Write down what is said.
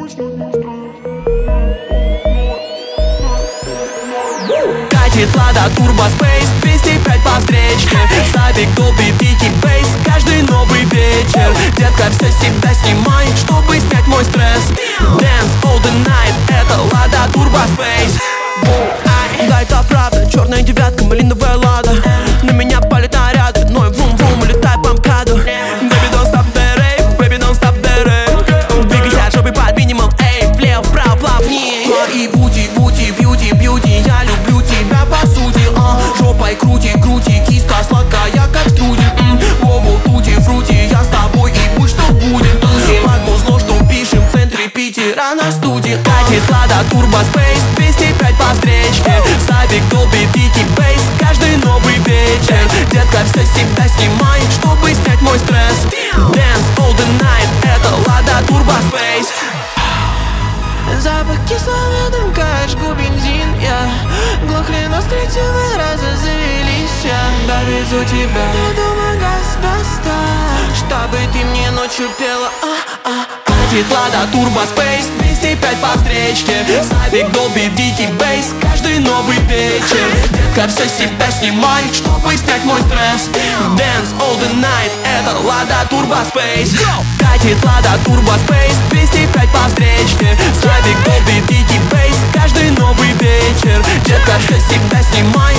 Катит Лада Turbo Space, 205 по встречке. Сабик, Dolby, дикий бейс, каждый новый вечер. Детка, все себя снимай, чтобы снять мой стресс. Dance all the night, это Lada Turbo Space. Да, это правда, черная девятка, малиновая Лада. На меня палит наряды, но и вум-вум, улетай по МКАДу. Baby, don't stop the rave, baby, don't stop the rave. Двигайся, жопой под минимум, эй, влево, вправо, плавнее. И бути, бути, бьюти, бьюти, я люблю тебя по сути. Жопой крути, крути, киска сладкая, как струди. Воу, тути, фрути, я с тобой и будь что будет. Под музло, что пишем в центре Питера на студии. Катит Lada Turbo Space, 205 по встречке. Сабик, Dolby, дикий бейс, каждый новый вечер. Детка, все себя снимай, чтобы снять мой стресс. Dance all the night, это Lada Turbo Space. Запах кислого дымка, жгу бензин, я глохли, но с третьего раза завелись я. Довезу тебя до дома, газ достать, чтобы ты мне ночью пела. Катит Lada Turbo Space, 205 по встречке. Сабик, Dolby, дикий бейс, каждый новый вечер. Детка, все себя снимай, чтобы снять мой стресс. Dance all the night, это Lada Turbo Space. Катит Lada Turbo Space, 205 по встречке. Сабик, Dolby, дикий бейс, каждый новый вечер. Детка, все себя снимай,